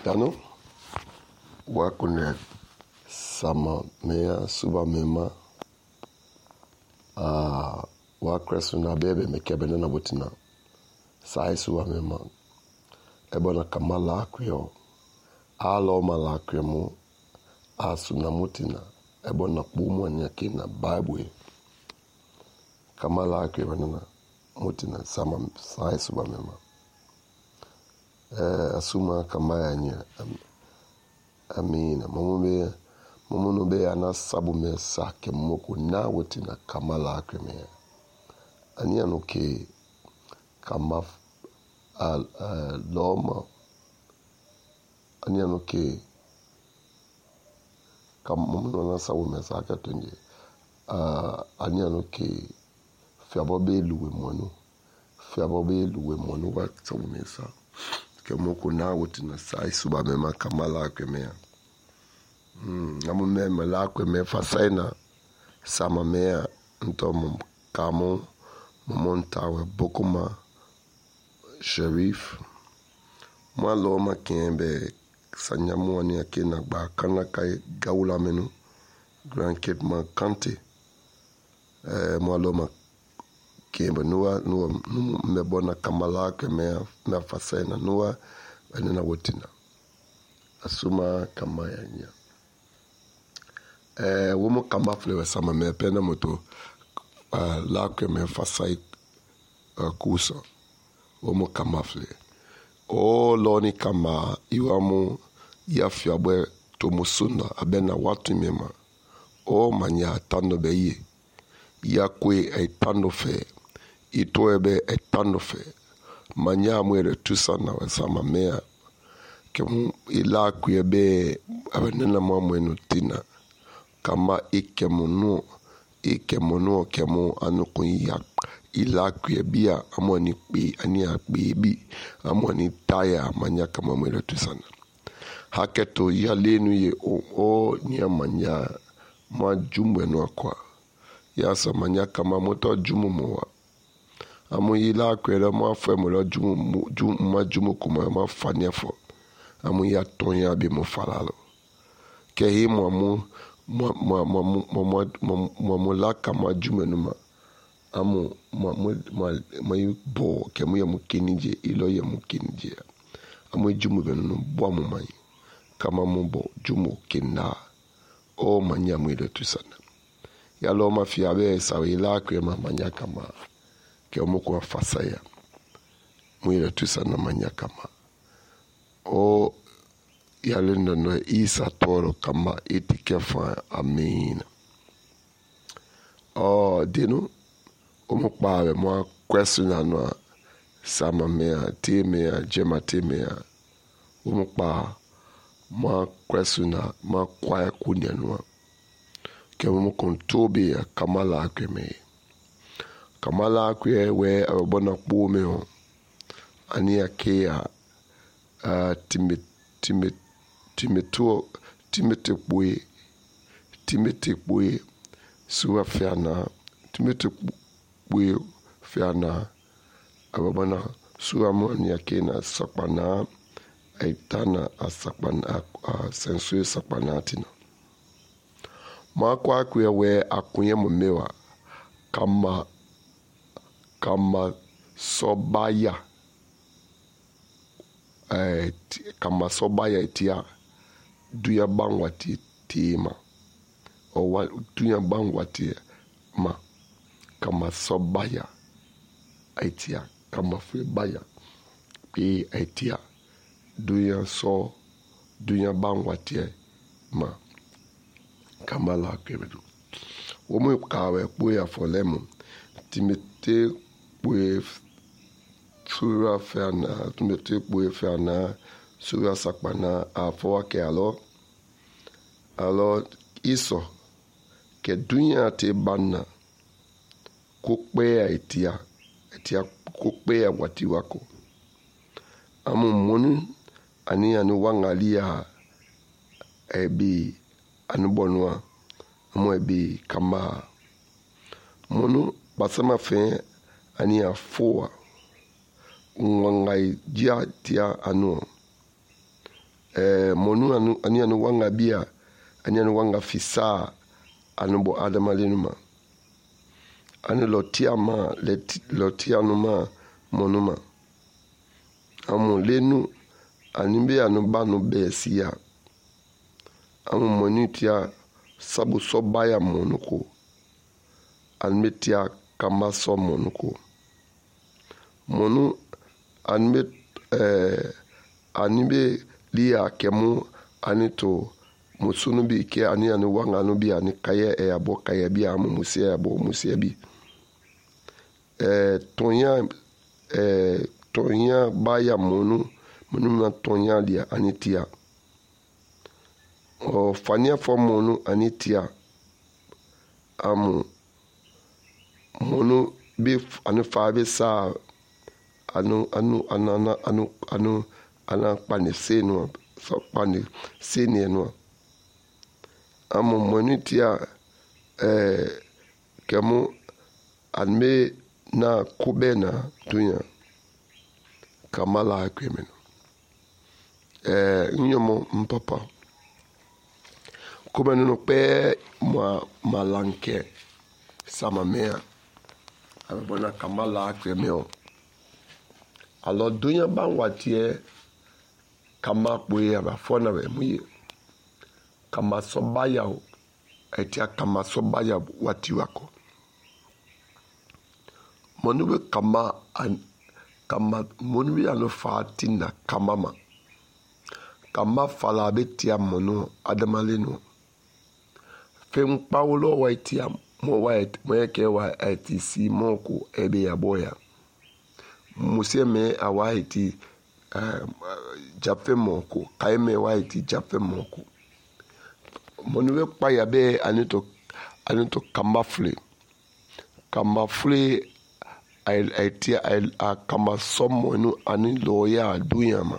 Dano wakune sama mea suba mema wakresu na bebe mekebe na butina sai suba mema ebona kamala akwio alo mala akwimo asu na mutina ebona pumu anyake na bible kamala akwio na mutina sama sai suba mema asuma kamaya nya amina mamuno be ana sabu me sake moko na wotina kamala akwime ani anoke kama loma ani anoke kama mamuno na sabu me sake tonje ani anoke fiabobe luwe monu wa sabu me sa kemoko na wotina sai suba mema kamala akwime amume malakwe me fasaina sama mea nto kamo montawe bokuma Sharif maloma kembe sanyamu ni akina ba kana kai gaula menu Grand Cape ma kante maloma kembe nuwa mebona kamala ke me fasaina nuwa anena wotina asuma kamaya nya womo kamba flewe sama me pena moto la que me fasai kusa womo kamba fle o loni kama iwamu ya fiabwe to musunda abena watu mema o manya tando beye ya kwe e tando fe ito ebe e tando fe manya mwere tusana wa sama mea kemu ila kwe be abenena mwenu tina kama ikemunu kemu anukun ya ila kuebia amoni pe ani akbebi amoni taya manya kama mwele tusana haketo ya lenu ye o ni manya ma jumbe no kwa ya sa manya kama moto jumu mowa amu ila kwela ma fa mo jumu kuma ma faniafo amu ya tonya be mo falalo ke hi mo mamulaka majumenuma amu bo kemu ya mukinije ilo ya mukinije amu jumu benunu bwa mu mai kama mbo jumu kinna o manya mwile tusana ya lo mafia be sawila kwa manya kama ke mu kwa fasaya mwile tusana manya kama o yalendo no isa toro kama itikefa amina dinu umukpawe mwa question anwa sama mea timea jema timea umukpa mwa question ma kwaya kunyanwa ke umukuntobi ya kamala akweme kamala akwe we abona kpume ho ani akea Timete suwa fiana fiana ababana suwa mwani yake na sakpana aitana asakpana sensu sakpana tina makwa akwe we akunye mumewa kama sobaya kama sobaya itia duya bangwati tima o duya bangwati ma kama sobaya itia kama febaya pe itia duya bangwati ma kama la kebedu womu kawe puya folemu timete puye sura fana tumete puye fana sura sakpana afo ke alo iso ke dunya te banna kokpe etia kokpe wati wako amu monu ani anu wangalia ebi anu bonwa amu ebi kama monu basama fe ani afoa ngai dia tia anu monu anu wanga bia anu wanga fisa anu bo adamalenu anu lotia anu ma monuma amu lenu animbe anu banu besia amu monitia sabu sobaya monuko anmetia kama so monuko monu animbe lia kemu anito musunu bi ke anu wanga anu bi ani kaya abo kaya bi amu musia abo musia bi tonya baya monu na tonya lia anitia o fania fo monu anitia amu monu bi anu fa be sa anu pane senu so pane seni no amu monitia kemu anme na kubena dunya kamala kwemeno nyomo mpapa kubena no pe malanke sama mea abona kamala kwemeno alo dunya bangwatie kama kwe abafona be muye kama sobaya etia kama sobaya wati wako monube kama monube alo fatina kama fala betia mono adamalenu fem paulo waitia mo yake wa atisi moko ebe ya boya museme awaiti jafe moko kaime waiti jafe moko monube paya be anito kamafle aitia kama somo nu ani loya duyama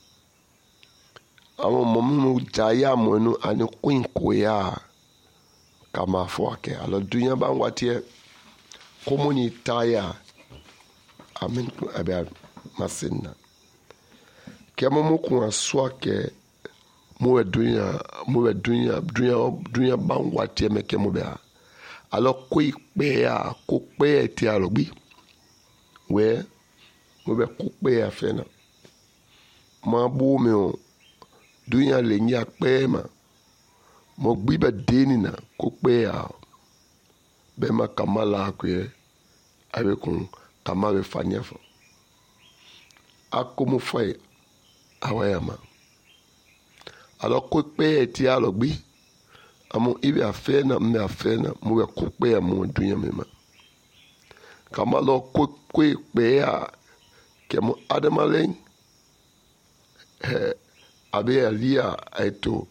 amo momu jaya monu ani kwinko ya kama foake alo dunya bangwatie komuni taya amen abe masinna kemo muku aswake muwe dunya bangwatie mekemo be alo kwikpe ya kokpe ti alogbi we be kokpe ya fena ma bu me o dunya le nya pema mo gbi be deni na kokpe ya be ma kamala kwe abe kun kamabe fanya fo akomo foi awayama alo kokpe ti alogbi amu ibe afena me afena mo be kokpe ya mo dunya mema kamalo kokpe ya kemo adamalen abe alia eto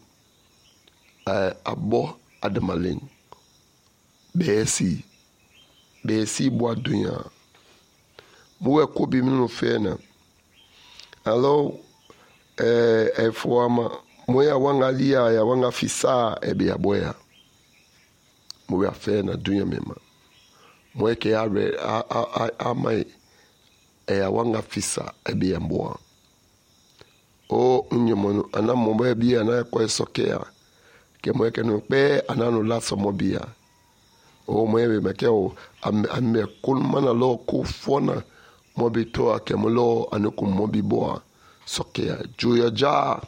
abo adamalen besi bo dunya mo ko bi mi no fena alo efoama mo ya wanga lia ya wanga fisa ebe ya boya mo ya fena dunya mema mo ke are amai ya wanga fisa ebe ya mboa o unyemono ana mo ba bi ana ko sokea ke mo ke no pe ana no la so mo bia o mo ebe me ke o amme kun mana lo ku fona mo bi to ake mo lo anu mo bi boa sokea juya ja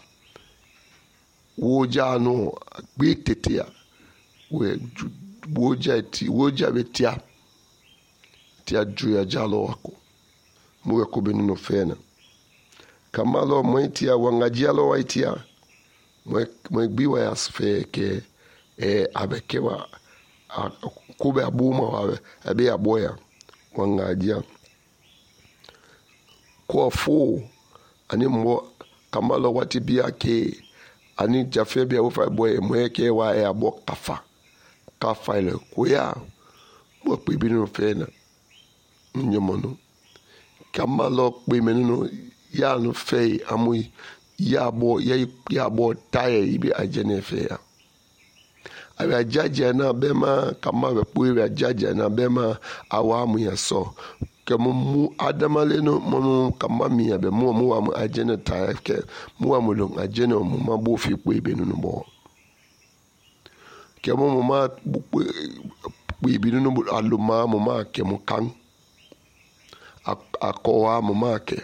woja no gbitetia we woja betia tia juya ja lo wako mo ko be no fena kamalo moitia wangajia lo waitia mo gbiwa ya sfe ke abekewa kube abuma wa abe aboya wangajia kwa fu ani mo kamalo wati bia ke ani jafe bia ufa boy mo ke wa abo kafa ile kuya mo pibinu fena nyomono kamalo pimenu ya no fei amui ya bo taye ibi ajene fe ya abi ajaje na bema kama be pu ibi ajaje na bema awamu ya so ke mu adamale no mu kama mi abe mu wa mu agene ta ke mu wa mu long agene mu ma bo fi po ibe no bo ke mu ma po ibe no bo aluma mu ma ke mu kan akowa mu ma ke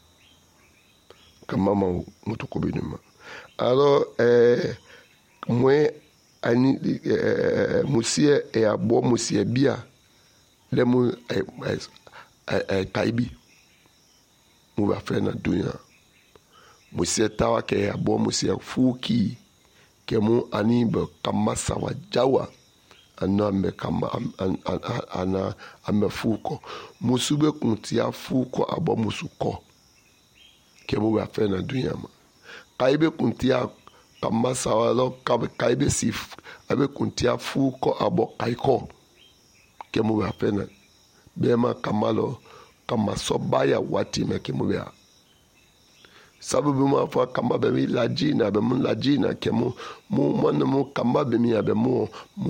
kama ma mutu ko binuma alors moi ani musie e abo musie bia le mu kaibi mu ba fe na dunya musie tawa ke abo musie fuki ke mu ani be kama sawa jawa ana me kama ana ame fuko musube kuntia fuko abo musuko ke mu ba fe na dunya ma kaibe kuntia kama sawa lo kaibe sif abe kuntia fuko abo kaiko ke mu ba fe na bema kamalo kama sobaya wati me ke mu ba sababu ma fa kama be mi lajina be mun lajina ke mu kama be mi abe mu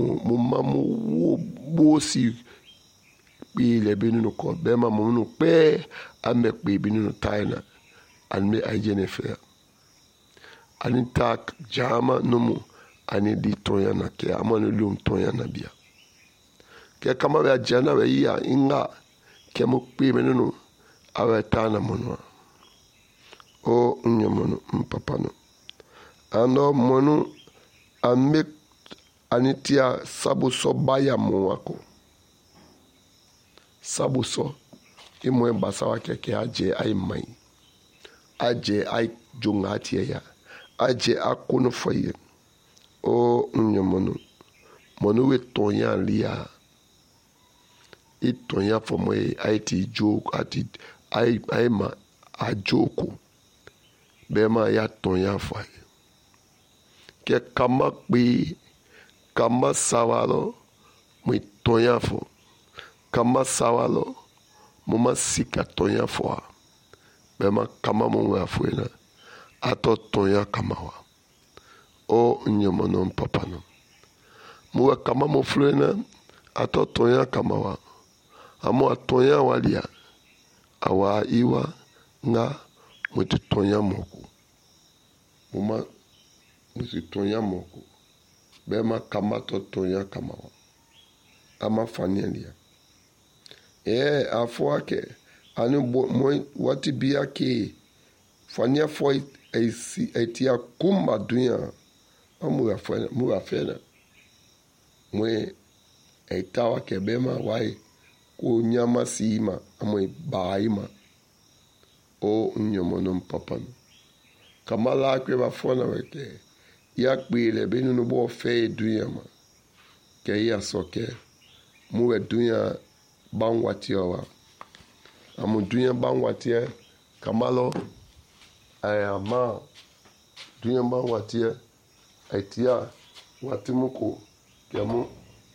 bosi bi le binu ko be ma mu no pe ame pe binu taina an me ajene fe ani tak jama numu ani di tonya na ke amanu lum tonya na bia ke kama be ajana be ya inga ke mu pe menunu awe tana monwa o nyamono mpapano ano monu ame anitia sabuso baya mwako sabuso imwe basawa keke aje ai mai aje ai jungati ya aje akunu foye o nyamono monu we tonya lia itonya fo mwe ai ti joke ati ai ma ajoko bema ya tonya fo ke kama kpi kama sawalo mwe tonya fo kama sawalo muma sika tonya fo bema kama mwa fo na ato tonya kama wa o nyomono papano muwa kama mo flena ato tonya kama wa amo atonya walia awa iwa nga mwetu tonya moko muma mwetu tonya moko bema kama to tonya kama wa ama fanielia afo ake anu wati biya ke fania fo etia kumba dunya amu afena mwe etawa ke bema wai ko nyama sima amu baima o nyomono mpapano kama la kwe ba fona weke ya kpile binu no bo fe dunya ma ke ya soke mu dunya bangwatiowa amu dunya bangwatie kamalo ayama dunya bangwatie aitia watimuko kemu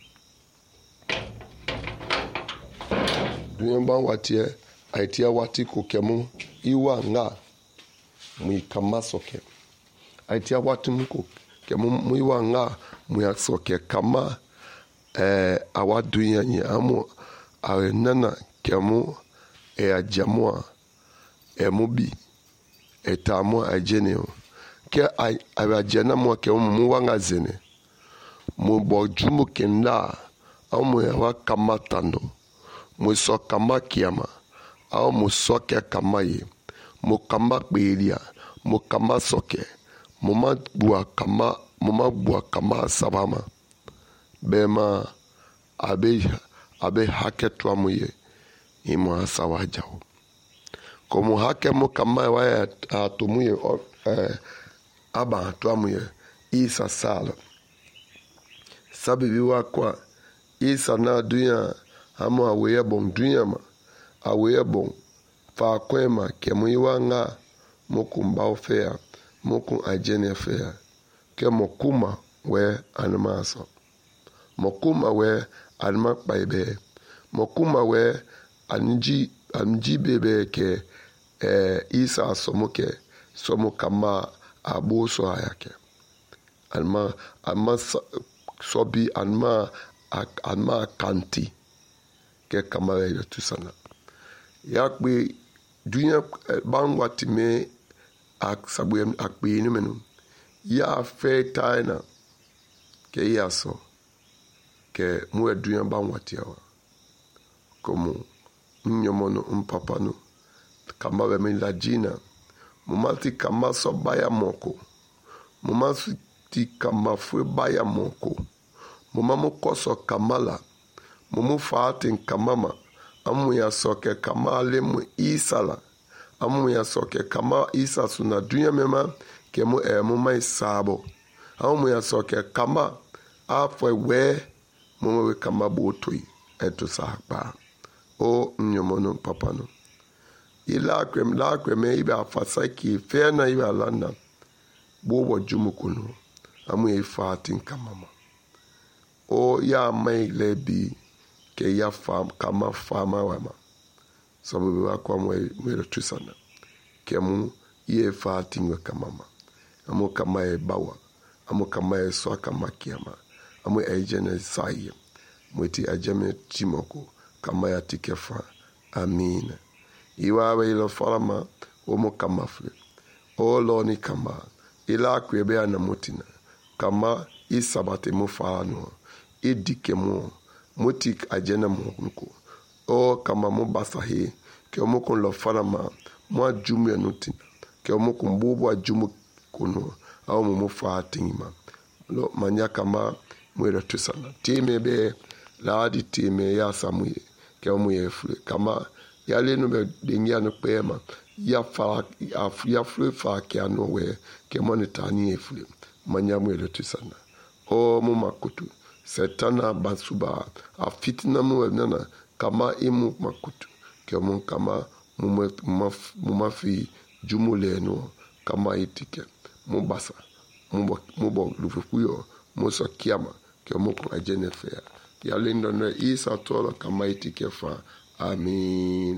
dunya bangwatie aitia watiko kemu iwa nga mu kamasoke aitia watimuko kemu mu iwa nga mu yasoke kama awa dunya ni amu awe nana kemu ajamua mubi etamu ajeneo ke ajena mo ke mu wanga zene mu bojumu kenda au mu wa kama tando mu so kama kiama au mu soke kama ye mu kama belia mu kama soke mu ma bua kama sabama bema abe haketwa mu ye imo asawa jao komu hake mu kama wa atomu ye aba atomu ye isa sala sabibi wa kwa isa na dunya hamu aweye bon dunya ma aweye bon fa kwema ke mu iwa nga mukumba ofea muku ajene fea ke mokuma we anmaso mokuma we anma paibe mokuma we anji bebe ke isa somo kama abuso ayake alma sobi alma kanti ke kama yo tusana yakbe dunya bangwa time aksabu akbe ni menu ya fe taina ke yaso ke mu dunya bangwa tiawa como nyomono mpapano kama we la jina mumati kama so baya moko mumati kama fue baya moko mumamu koso kamala mumu faatin kamama amu ya soke kama lemu isala amu ya soke kama isa suna dunya mema ke mu mai sabo amu ya soke kama afwe we mumu we kama botoi eto sahpa o nyomono papano ila kwem ibe afasaki fena ibe alanda bobo jumukunu amu ya faatin kamama o ya mai lebi ke ya kama fama wama sababu wakwa mwere tusana ke mu ye faatin kamama amu kama e bawa amu kama e so kama kiama amu ejene saye mwiti ajame timoko kama ya tikefa amina iwawe ilo farama omo kama fle o loni kama ila kwebe anamutina kama isabate mu farano idike mu mutik ajena mu nuko o kama mu basahi ke omo kon lo farama mu ajumu yanutina ke omo kon bubu ajumu kuno au mu fatinima lo manya kama mwere tusana time be laadi time ya samuye ke omo ye fle kama yale no be dengia no pema ya fle fa ke ano we ke monitani ye fle manya mwere tusana o mu makutu setana basuba afitina mu nana kama imu makutu ke mon kama mu mafi jumule no kama itike mu basa mu bo lufukuyo mu so kiama ke mo ko ajene fe ya lindo no isa tolo kama itike fa amin.